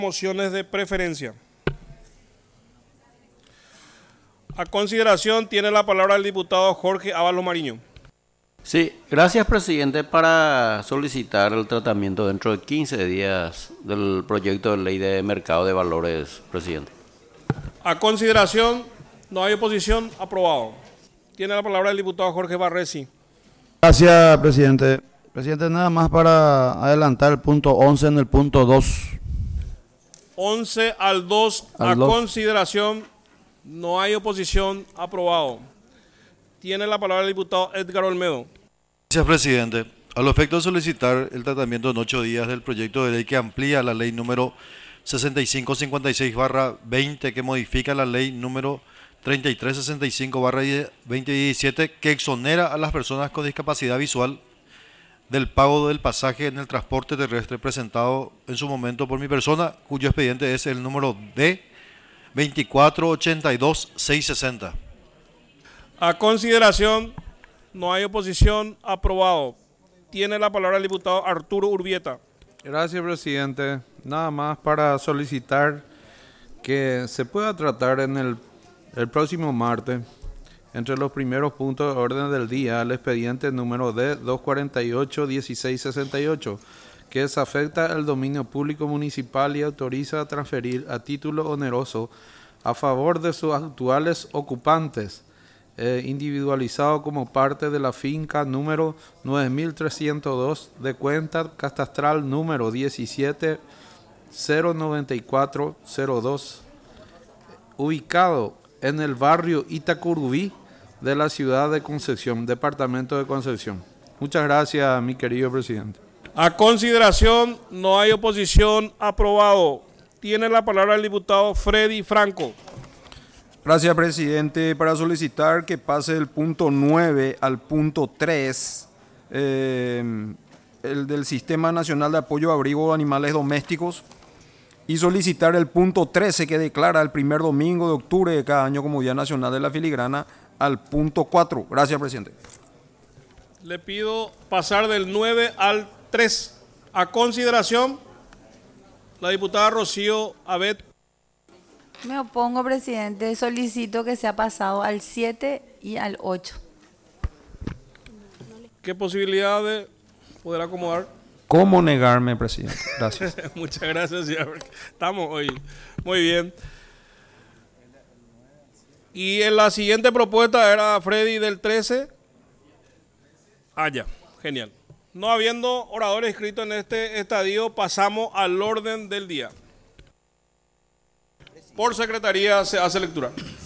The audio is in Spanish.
Mociones de preferencia. A consideración tiene la palabra el diputado Jorge Ábalos Mariño. Sí, gracias presidente, para solicitar el tratamiento dentro de 15 días del proyecto de ley de mercado de valores, presidente. A consideración, no hay oposición, aprobado. Tiene la palabra el diputado Jorge Barresi. Gracias, presidente. Presidente, nada más para adelantar el punto 11 en el punto 2. 11 al 2, a consideración, no hay oposición, aprobado. Tiene la palabra el diputado Edgar Olmedo. Gracias, presidente. A los efectos de solicitar el tratamiento en 8 días del proyecto de ley que amplía la ley número 6556/20, que modifica la ley número 3365/2017, que exonera a las personas con discapacidad visual del pago del pasaje en el transporte terrestre, presentado en su momento por mi persona, cuyo expediente es el número D 2482660. A consideración, no hay oposición, aprobado. Tiene la palabra el diputado Arturo Urbieta. Gracias, presidente. Nada más para solicitar que se pueda tratar en el próximo martes, entre los primeros puntos de orden del día, el expediente número D 2481668, que desafecta el dominio público municipal y autoriza a transferir a título oneroso a favor de sus actuales ocupantes, individualizado como parte de la finca número 9302 de cuenta catastral número 1709402, ubicado en el barrio Itacurubí de la ciudad de Concepción, departamento de Concepción. Muchas gracias, mi querido presidente. A consideración, no hay oposición, aprobado. Tiene la palabra el diputado Freddy Franco. Gracias, presidente. Para solicitar que pase el punto 9 al punto 3, el del Sistema Nacional de Apoyo a Abrigo de Animales Domésticos, y solicitar el punto 13, que declara el primer domingo de octubre de cada año como Día Nacional de la Filigrana, al punto 4. Gracias, presidente. Le pido pasar del 9 al 3. A consideración, la diputada Rocío Abet. Me opongo, presidente. Solicito que sea pasado al 7 y al 8. ¿Qué posibilidad de poder acomodar? ¿Cómo negarme, presidente? Gracias. Muchas gracias, señor. Estamos hoy. Muy bien. Y en la siguiente propuesta era Freddy del 13. Ya. Genial. No habiendo oradores inscritos en este estadio, pasamos al orden del día. Por secretaría se hace lectura.